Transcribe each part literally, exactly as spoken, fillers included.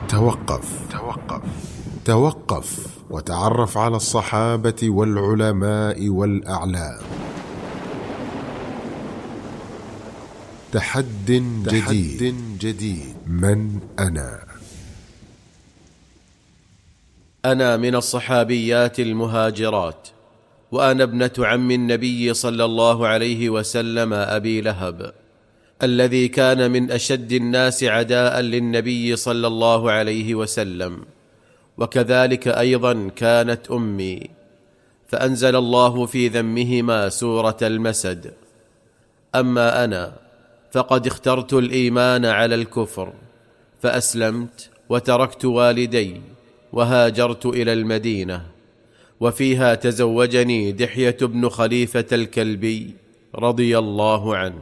توقف توقف توقف وتعرف على الصحابة والعلماء والأعلام. تحد جديد, جديد من أنا؟ أنا من الصحابيات المهاجرات، وأنا ابنة عم النبي صلى الله عليه وسلم أبي لهب، الذي كان من أشد الناس عداء للنبي صلى الله عليه وسلم، وكذلك أيضا كانت أمي، فأنزل الله في ذمهما سورة المسد. أما أنا فقد اخترت الإيمان على الكفر، فأسلمت وتركت والدي وهاجرت إلى المدينة، وفيها تزوجني دحية بن خليفة الكلبي رضي الله عنه.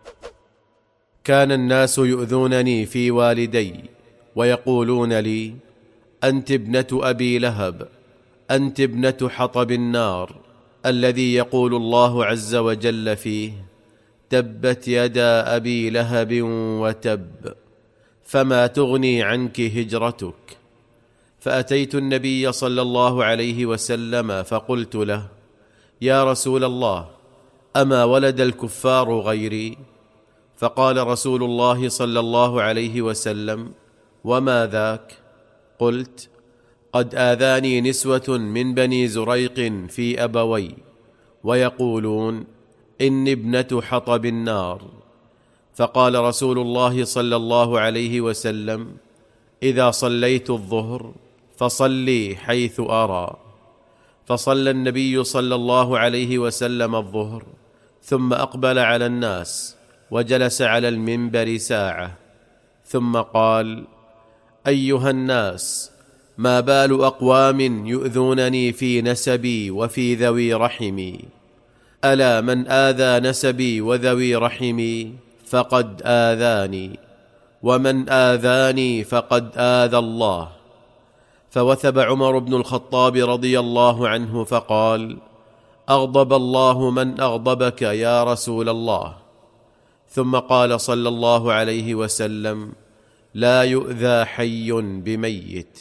كان الناس يؤذونني في والدي ويقولون لي: أنت ابنة أبي لهب، أنت ابنة حطب النار، الذي يقول الله عز وجل فيه: تبت يدا أبي لهب وتب، فما تغني عنك هجرتك. فأتيت النبي صلى الله عليه وسلم فقلت له: يا رسول الله، أما ولد الكفار غيري؟ فقال رسول الله صلى الله عليه وسلم: وما ذاك؟ قلت: قد آذاني نسوة من بني زريق في أبوي، ويقولون إني ابنة حطب النار. فقال رسول الله صلى الله عليه وسلم: إذا صليت الظهر فصلي حيث أرى. فصلى النبي صلى الله عليه وسلم الظهر، ثم أقبل على الناس وجلس على المنبر ساعة، ثم قال: أيها الناس، ما بال أقوام يؤذونني في نسبي وفي ذوي رحمي؟ ألا من آذى نسبي وذوي رحمي فقد آذاني، ومن آذاني فقد آذى الله. فوثب عمر بن الخطاب رضي الله عنه فقال: أغضب الله من أغضبك يا رسول الله. ثم قال صلى الله عليه وسلم: لا يؤذى حي بميت.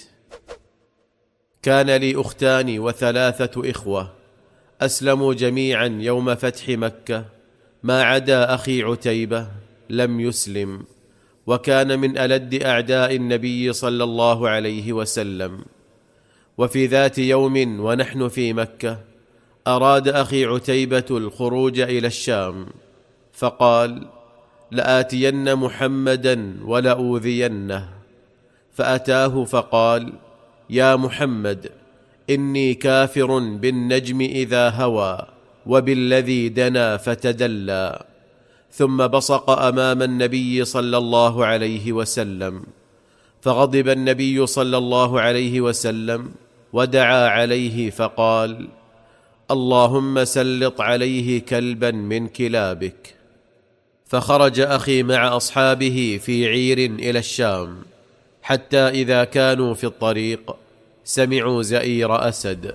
كان لي أختان وثلاثة إخوة، أسلموا جميعا يوم فتح مكة، ما عدا أخي عتيبة لم يسلم، وكان من ألد أعداء النبي صلى الله عليه وسلم. وفي ذات يوم ونحن في مكة، أراد أخي عتيبة الخروج إلى الشام، فقال: لآتين محمدا ولأوذينه. فأتاه فقال: يا محمد، إني كافر بالنجم إذا هوى وبالذي دنا فتدلى. ثم بصق أمام النبي صلى الله عليه وسلم، فغضب النبي صلى الله عليه وسلم ودعا عليه فقال: اللهم سلط عليه كلبا من كلابك. فخرج أخي مع أصحابه في عير إلى الشام، حتى إذا كانوا في الطريق سمعوا زئير أسد،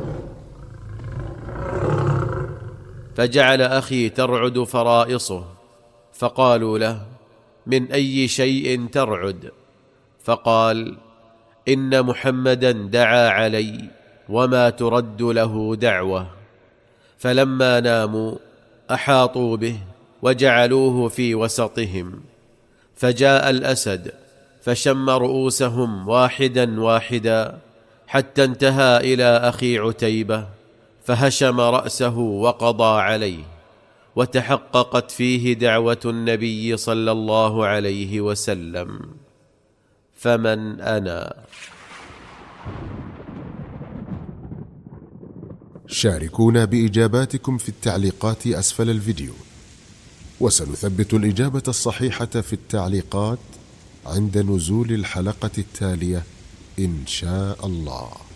فجعل أخي ترعد فرائصه، فقالوا له: من أي شيء ترعد؟ فقال: إن محمدا دعا علي وما ترد له دعوة. فلما ناموا أحاطوا به وجعلوه في وسطهم، فجاء الأسد فشم رؤوسهم واحدا واحدا، حتى انتهى إلى أخي عتيبة، فهشم رأسه وقضى عليه، وتحققت فيه دعوة النبي صلى الله عليه وسلم. فمن أنا؟ شاركونا بإجاباتكم في التعليقات أسفل الفيديو، وسنثبت الإجابة الصحيحة في التعليقات عند نزول الحلقة التالية إن شاء الله.